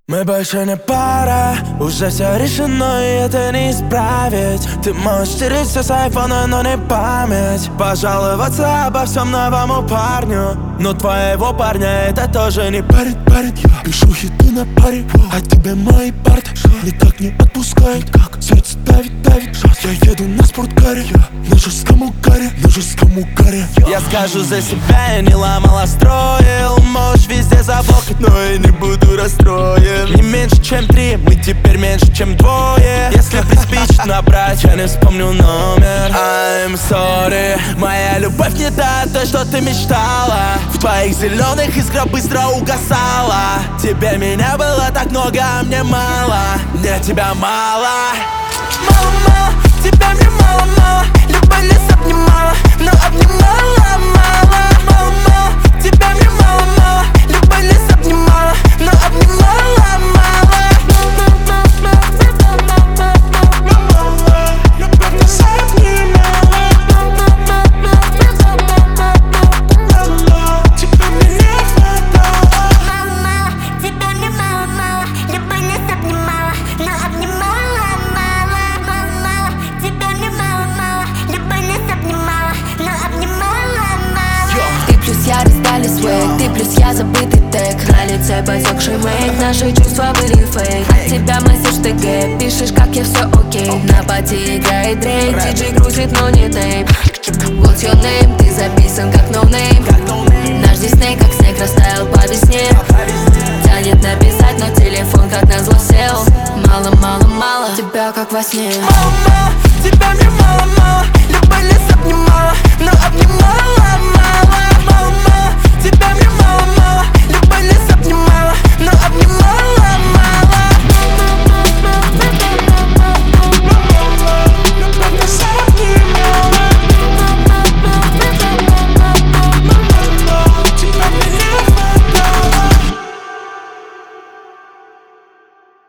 Мы больше не пара, уже все решено, и это не исправить. Ты можешь стереть все с айфона, но не память. Пожаловаться обо всем новому парню, но твоего парня это тоже не парит. Я пишу хиты на паре, а тебе мои парты никак не отпускают. Сердце давит. Я еду на спорткаре, на жестком угаре. Я скажу за себя, я не ломал, а строил. Можешь везде заблокать, но я не буду расстроен. Не меньше чем 3, мы теперь меньше чем 2. Если приспичит набрать, я не вспомню номер. I'm sorry, моя любовь не та, той, что ты мечтала. В твоих зеленых искра быстро угасала. Тебе меня было так много, а мне мало. Мне тебя мало. Мало, тебя мне мало. Любовь лес обнимала, но обнимала мало. Мало, тебя мне мало. Любовь лес обнимала, но обнимала мало. Ты плюс я забытый тег. На лице потекший мейк. Наши чувства были фейк. От тебя месседж ТГ. Пишешь, как я все окей. На пати играет Дрейк. Диджей грузит, но не тейп. What's your name? Ты записан как no name. Наш Дисней как снег растаял по весне. Тянет написать, но телефон как назло сел. Мало, тебя как во сне. Мало, тебя мне мало. Любовь лес обнимала, но обнимала.